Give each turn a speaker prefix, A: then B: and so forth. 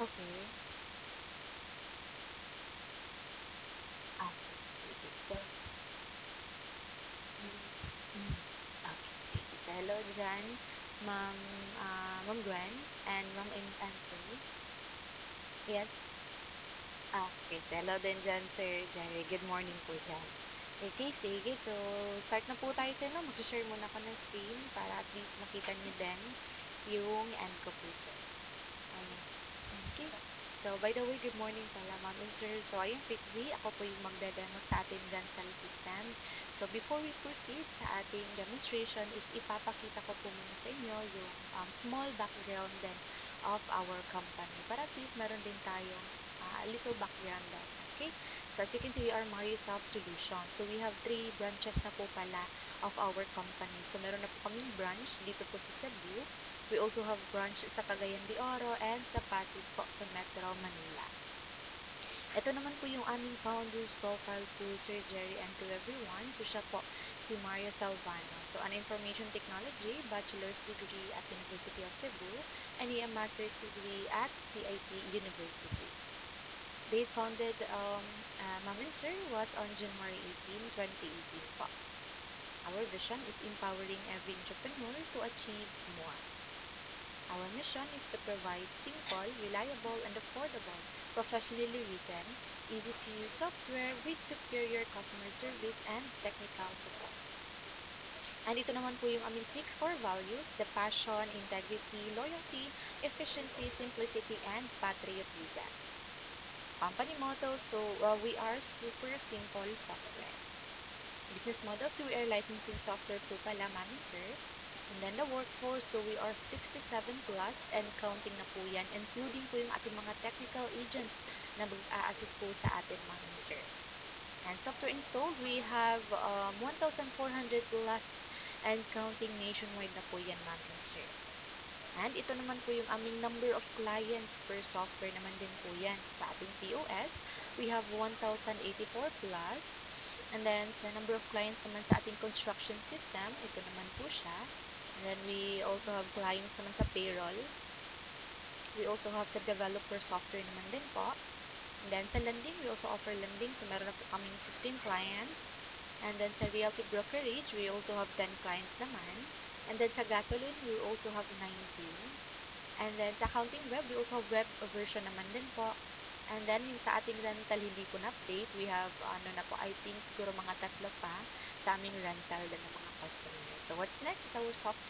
A: Okay. Okay, sige. So, mm, okay, sige. So, hello dyan, Ma'am, Ma'am Gwen and Ma'am Anthony. Yes. Okay, so hello din dyan, Sir Jerry. Good morning po dyan. Okay, sige. So, start na po tayo sa Mag-share muna ako ng screen para at least makita niyo din yung end ko po dyan. Ayan. Okay. So, by the way, good morning pala, ma'am and sir. So, I am Prithvi. Ako po yung magdademo sa ating dental system. So, before we proceed sa ating demonstration is ipapakita ko po muna sa inyo yung small background then of our company. Para at least meron din tayong little background then. Okay? So, as you can see, we are Marisoft Solution. So, we have 3 branches na po pala of our company. So, meron na po kaming branch dito po sa Cebu. We also have branch sa Cagayan de Oro and sa Pasig po sa Metro Manila. Ito naman po yung aming founder's profile po, Sir Jerry, and to everyone. So siya po si Mario Salvano. So an Information Technology, Bachelor's degree at University of Cebu, and a Master's degree at CIT University. They founded Ma'am and Sir was on January 18, 2018 po. Our vision is empowering every entrepreneur to achieve more. Our mission is to provide simple, reliable, and affordable, professionally written, easy-to-use software with superior customer service and technical support. And ito naman po yung aming 6 core values, the passion, integrity, loyalty, efficiency, simplicity, and patriotism. Company motto, so we are super simple software. Business model, so we are licensing software po pala, ma'am and sir. And then the workforce, so we are 67 plus and counting na po yan, including po yung ating mga technical agents na mag-a-assist po sa atin, ma'am and sir. And software installed, we have 1,400 plus and counting nationwide na po yan, ma'am and sir. And ito naman po yung aming number of clients per software naman din po yan. Sa ating POS, we have 1,084 plus. And then, sa number of clients naman sa ating construction system, ito naman po siya. And then, we also have clients naman sa payroll. We also have sa developer software naman din po. And then, sa lending, we also offer lending. So, meron na po kaming 15 clients. And then, sa realty brokerage, we also have 10 clients naman. And then, sa gasoline, we also have 19. And then, sa accounting web, we also have web version naman din po. And then, yung sa ating rental, hindi ko na-update. We have, ano na po, I think siguro mga 3 pa sa aming rental din ng mga customers. So, what's next is our software.